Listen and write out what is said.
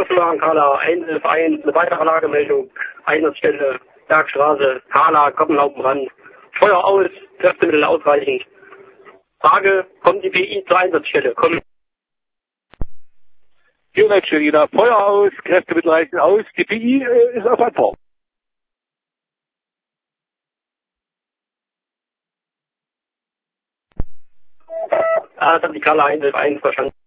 Durchschlagen, Kala 111, eine weitere Lagemeldung, Einsatzstelle, Bergstraße, Kala, Koppenlaubenbrand, Feuer aus, Kräftemittel ausreichend. Frage, kommt die PI zur Einsatzstelle? Kommen. Unit Feuer aus, Kräftemittel reichen aus, die PI ist auf Anfahrt. Das hat die Kala 111 verstanden.